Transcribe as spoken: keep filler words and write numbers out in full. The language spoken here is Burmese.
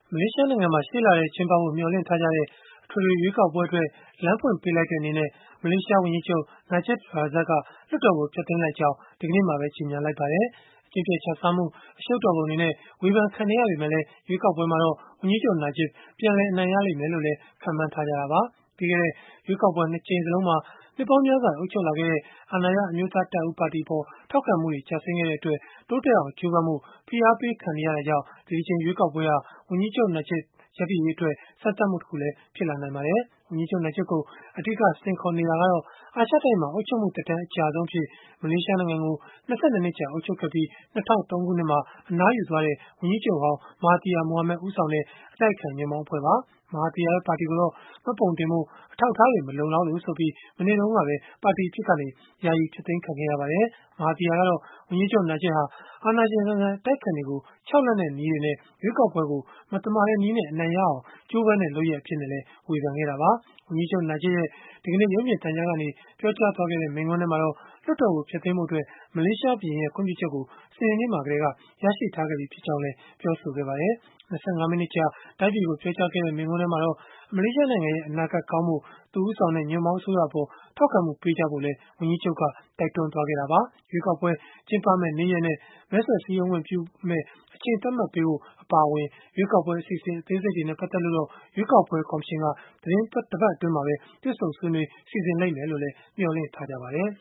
မလေးရှားနိုင်ငံမှာ ရှေ့လထဲကျင်းပဖို့ မျှော်လင့်ထားကြတဲ့ အထွေထွေရွေးကောက်ပွဲအတွက် လမ်းဖွင့်ပေးလိုက်တဲ့ အနေနဲ့ မလေးရှားဝန်ကြီးချုပ် Najib Razak က လွှတ်တော်ကို ဖျက်သိမ်းလိုက်ကြောင်း ဒီကနေ့ပဲ ကြေညာလိုက်ပါတယ်။ အကျင့်ပျက်ခြစားမှု အရှုပ်တော်ပုံတွေနဲ့ ဝေဖန်ခံနေရပေမဲ့လည်း ရွေးကောက်ပွဲမှာတော့ ဝန်ကြီးချုပ် Najib ပြန်လည်အနိုင်ရလိမ့်မယ်လို့လည်း ခန့်မှန်းထားကြတာပါ။ ပြီးခဲ့တဲ့ ရွေးကောက်ပွဲ ၂ ကြိမ်စလုံးမှာ နှစ်ပေါင်းများစွာ အုပ်ချုပ်လာခဲ့တဲ့ အာဏာရ အမျိုးသားတပ်ဦး ပါတီအပေါ် ထောက်ခံမှုတွေ ကျဆင်းခဲ့တဲ့အတွက် တိုးတက်အောင် ကြိုးပမ်းဖို့ ဖိအားပေးခံနေရတာကြောင့် ဒီတကြိမ်ရွေးကောက်ပွဲဟာ ဝန်ကြီးချုပ် Najib ရပ်တည်ရေးအတွက် စမ်းသပ်မှုတခုလည်း ဖြစ်လာနိုင်ပါတယ်။ ဝန်ကြီးချုပ် Najib ကို အဓိက စိန်ခေါ်နေတာကတော့ အာရှတိုက်မှာ အုပ်ချုပ်မှုသက်တမ်း အကြာဆုံးအဖြစ် မလေးရှားနိုင်ငံကို ၂၂ နှစ်ကြာ အုပ်ချုပ်ခဲ့ပြီး ၂၀၀၃ ခုနှစ်မှာ အနားယူသွားတဲ့ ဝန်ကြီးချုပ်ဟောင်း Mahathir Mohamad ဦးဆောင်တဲ့ အတိုက်အခံ ညွန့်ပေါင်းအဖွဲ့ပါ။ Mahathir ရဲ့ ပါတီကိုတော့ မှတ်ပုံတင်ဖို့ အထောက်အထားတွေ မလုံလောက်လို့ဆိုပြီး မနေ့တုန်းကပဲ ပါတီအဖြစ်ကနေ ယာယီဖျက်သိမ်းခံခဲ့ရပါတယ်။ Mahathir ကတော့ ဝန်ကြီးချုပ် Najib ဟာ အာဏာရှင်ဆန်ဆန် အတိုက်အခံတွေကို ခြောက်လှန့်တဲ့နည်းတွေနဲ့ ရွေးကောက်ပွဲကို မသမာတဲ့နည်းနဲ့ အနိုင်ရအောင် ကြိုးပမ်းတဲ့ လုပ်ရပ်အဖြစ်နဲ့လည်း ဝေဖန်ခဲ့တာပါ။ ဝန်ကြီးချုပ် Najib ရဲ့ ဒီကနေ့ ရုပ်မြင်သံကြားကနေ ပြောကြားသွားတဲ့ မိန့်ခွန်းမှာတော့ လွှတ်တော်ကို ဖျက်သိမ်းဖို့အတွက် မလေးရှားဘုရင်ရဲ့ ခွင့်ပြုချက်ကို စနေနေ့မှာကတည်းက ရရှိထားခဲ့ပြီးဖြစ်ကြောင်းလည်း ပြောဆိုခဲ့ပါတယ်။ ၂၅ မိနစ်ကြာ တိုင်းပြည်ကို ပြောကြားခဲ့တဲ့ မိန့်ခွန်းမှာတော့ မလေးရှားနိုင်ငံရဲ့ အနာဂတ်ကောင်းဖို့ သူဦးဆောင်တဲ့ ညွန့်ပေါင်းအစိုးရအပေါ် ထောက်ခံမှုပေးကြဖို့လည်း ဝန်ကြီးချုပ်က တိုက်တွန်းသွားခဲ့တာပါ။ ရွေးကောက်ပွဲ ကျင်းပမယ့် နေ့ရက်နဲ့ မဲဆွယ်စည်းရုံးခွင့်ပြုမယ့် အချိန်သတ်မှတ်ပေးဖို့ အပါအဝင် ရွေးကောက်ပွဲ အစီအစဉ် အသေးစိတ်တွေနဲ့ ပတ်သက်လို့တော့ ရွေးကောက်ပွဲ ကော်မရှင်က သီတင်းတပတ်အတွင်းမှာပဲ တွေ့ဆုံဆွေးနွေး စီစဉ်လိမ့်မယ်လို့လည်း မျှော်လင့်ထားကြပါတယ်